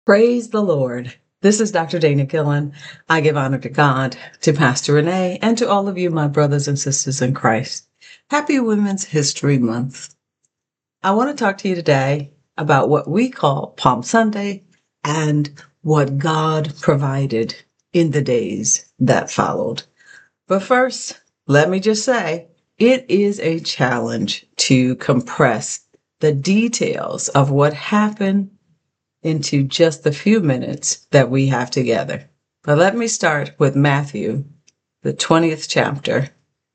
Praise the Lord. This is Dr. Dana Gillen. I give honor to God, to Pastor Renee, and to all of you, my brothers and sisters in Christ. Happy Women's History Month. I want to talk to you today about what we call Palm Sunday and what God provided in the days that followed. But first, let me just say, it is a challenge to compress the details of what happened into just the few minutes that we have together. But let me start with Matthew, the 20th chapter,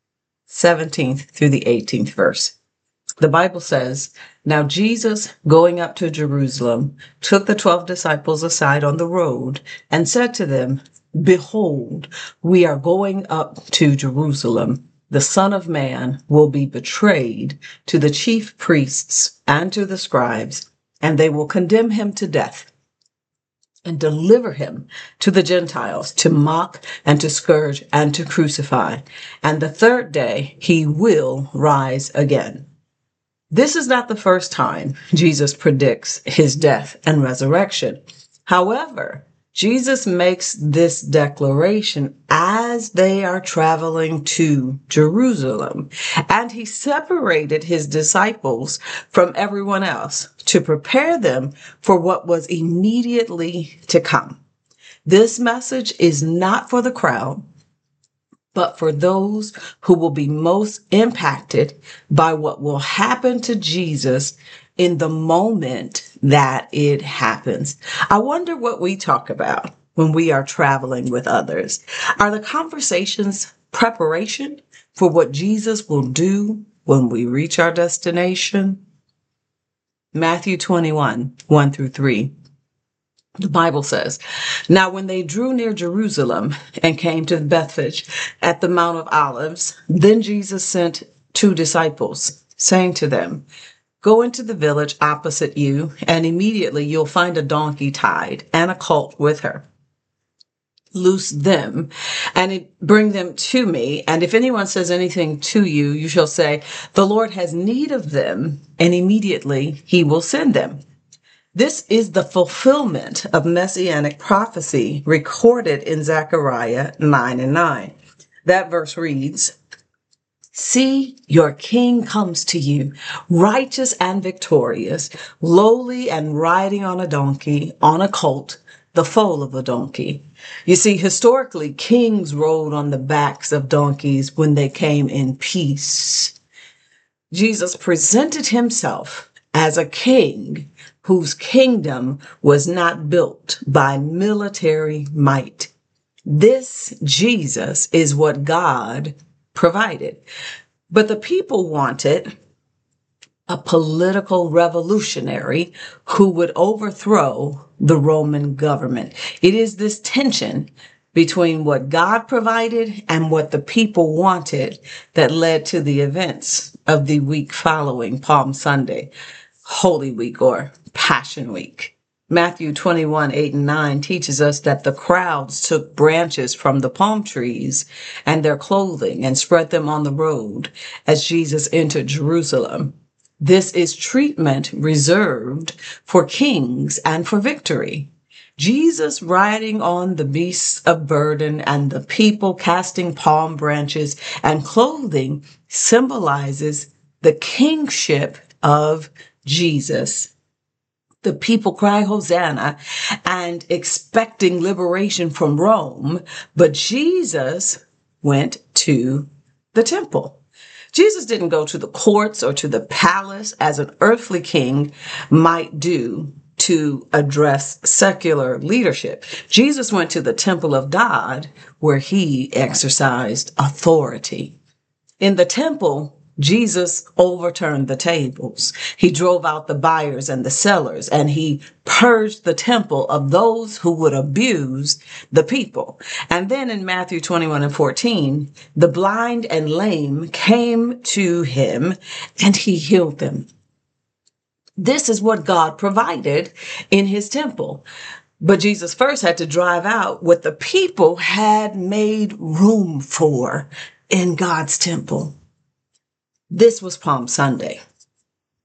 17th through the 18th verse. The Bible says, "Now Jesus, going up to Jerusalem, took the 12 disciples aside on the road and said to them, 'Behold, we are going up to Jerusalem. The Son of Man will be betrayed to the chief priests and to the scribes, and they will condemn him to death and deliver him to the Gentiles to mock and to scourge and to crucify. And the third day he will rise again.'" This is not the first time Jesus predicts his death and resurrection. However, Jesus makes this declaration as they are traveling to Jerusalem, and he separated his disciples from everyone else to prepare them for what was immediately to come. This message is not for the crowd, but for those who will be most impacted by what will happen to Jesus in the moment that it happens. I wonder what we talk about when we are traveling with others. Are the conversations preparation for what Jesus will do when we reach our destination? Matthew 21, 1 through 3. The Bible says, "Now when they drew near Jerusalem and came to Bethphage at the Mount of Olives, then Jesus sent 2 disciples, saying to them, 'Go into the village opposite you, and immediately you'll find a donkey tied and a colt with her. Loose them and bring them to me. And if anyone says anything to you, you shall say, the Lord has need of them, and immediately he will send them.'" This is the fulfillment of messianic prophecy recorded in Zechariah 9:9. That verse reads, "See, your king comes to you, righteous and victorious, lowly and riding on a donkey, on a colt, the foal of a donkey." You see, historically, kings rode on the backs of donkeys when they came in peace. Jesus presented himself as a king whose kingdom was not built by military might. This Jesus is what God provided. But the people wanted a political revolutionary who would overthrow the Roman government. It is this tension between what God provided and what the people wanted that led to the events of the week following Palm Sunday, Holy Week, or Passion Week. Matthew 21, 8 and 9 teaches us that the crowds took branches from the palm trees and their clothing and spread them on the road as Jesus entered Jerusalem. This is treatment reserved for kings and for victory. Jesus riding on the beasts of burden and the people casting palm branches and clothing symbolizes the kingship of Jesus. The people cry Hosanna and expecting liberation from Rome, but Jesus went to the temple. Jesus didn't go to the courts or to the palace as an earthly king might do to address secular leadership. Jesus went to the temple of God where he exercised authority. In the temple, Jesus overturned the tables. He drove out the buyers and the sellers, and he purged the temple of those who would abuse the people. And then in Matthew 21 and 14, the blind and lame came to him and he healed them. This is what God provided in his temple. But Jesus first had to drive out what the people had made room for in God's temple. This was Palm Sunday.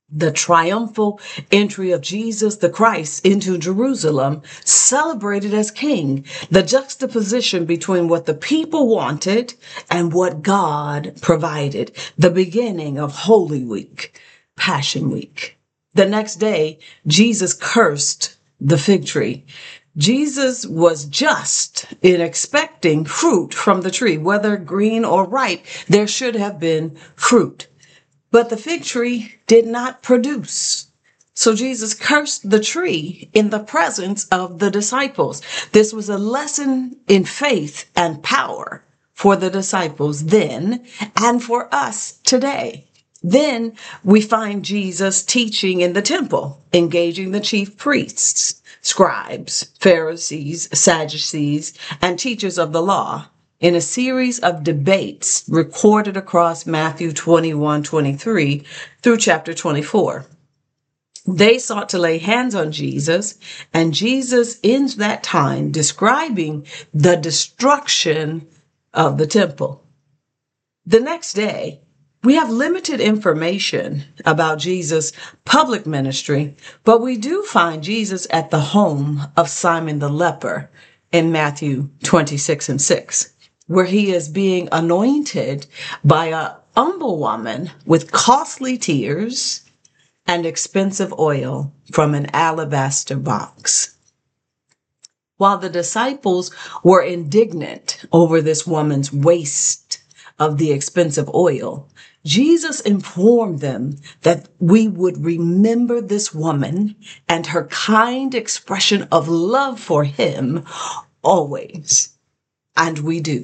The triumphal entry of Jesus the Christ into Jerusalem, celebrated as king, the juxtaposition between what the people wanted and what God provided, the beginning of Holy Week, Passion Week. The next day, Jesus cursed the fig tree. Jesus was just in expecting fruit from the tree, whether green or ripe, there should have been fruit. But the fig tree did not produce. So Jesus cursed the tree in the presence of the disciples. This was a lesson in faith and power for the disciples then and for us today. Then we find Jesus teaching in the temple, engaging the chief priests, scribes, Pharisees, Sadducees, and teachers of the law in a series of debates recorded across Matthew 21:23 through chapter 24. They sought to lay hands on Jesus, and Jesus ends that time describing the destruction of the temple. The next day, we have limited information about Jesus' public ministry, but we do find Jesus at the home of Simon the leper in Matthew 26:6. Where he is being anointed by a humble woman with costly tears and expensive oil from an alabaster box. While the disciples were indignant over this woman's waste of the expensive oil, Jesus informed them that we would remember this woman and her kind expression of love for him always. And we do.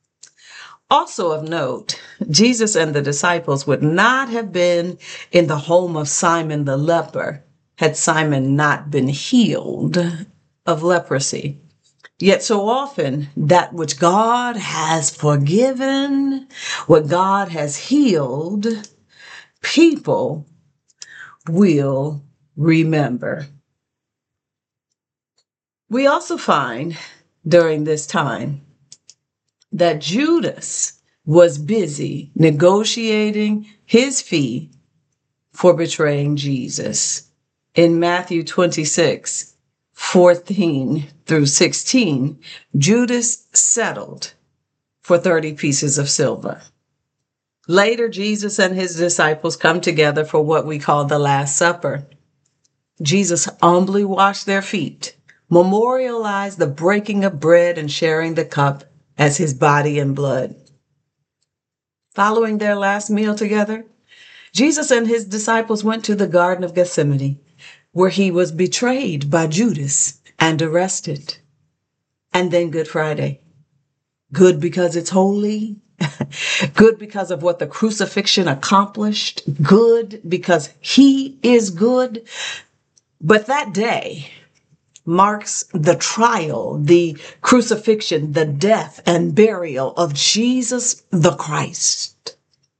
Also of note, Jesus and the disciples would not have been in the home of Simon the leper had Simon not been healed of leprosy. Yet so often that which God has forgiven, what God has healed, people will remember. We also find during this time that Judas was busy negotiating his fee for betraying Jesus. In Matthew 26:14 through 16, Judas settled for 30 pieces of silver. Later, Jesus and his disciples come together for what we call the Last Supper. Jesus humbly washed their feet, memorialized the breaking of bread and sharing the cup as his body and blood. Following their last meal together, Jesus and his disciples went to the Garden of Gethsemane, where he was betrayed by Judas and arrested. And then Good Friday. Good because it's holy. Good because of what the crucifixion accomplished. Good because he is good. But that day marks the trial, the crucifixion, the death and burial of Jesus the Christ.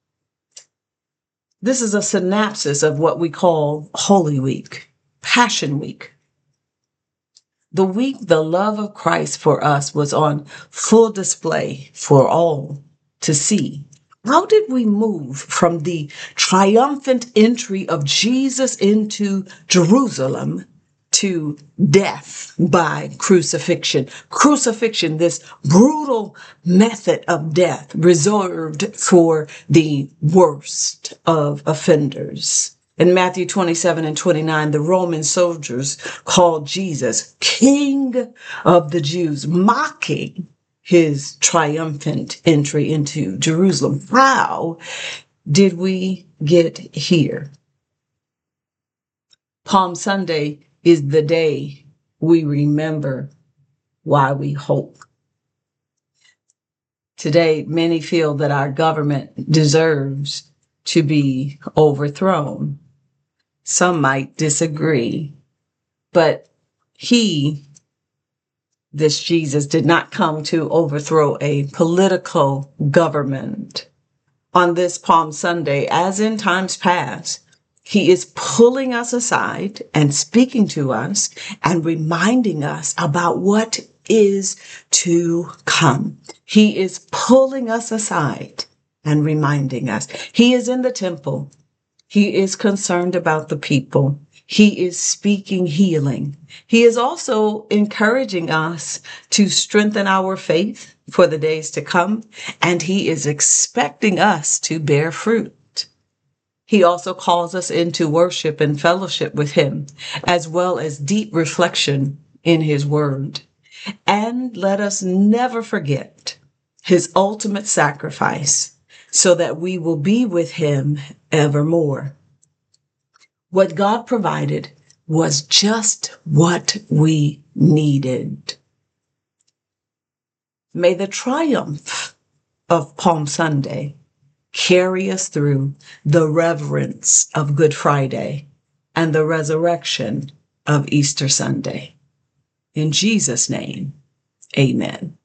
This is a synopsis of what we call Holy Week, Passion Week. The week the love of Christ for us was on full display for all to see. How did we move from the triumphant entry of Jesus into Jerusalem to death by crucifixion? Crucifixion, this brutal method of death reserved for the worst of offenders. In Matthew 27:29, the Roman soldiers called Jesus King of the Jews, mocking his triumphant entry into Jerusalem. How did we get here? Palm Sunday is the day we remember why we hope. Today, many feel that our government deserves to be overthrown. Some might disagree, but this Jesus did not come to overthrow a political government. On this Palm Sunday, as in times past, he is pulling us aside and speaking to us and reminding us about what is to come. He is pulling us aside and reminding us. He is in the temple. He is concerned about the people. He is speaking healing. He is also encouraging us to strengthen our faith for the days to come, and he is expecting us to bear fruit. He also calls us into worship and fellowship with him, as well as deep reflection in his word. And let us never forget his ultimate sacrifice so that we will be with him evermore. What God provided was just what we needed. May the triumph of Palm Sunday carry us through the reverence of Good Friday and the resurrection of Easter Sunday. In Jesus' name, amen.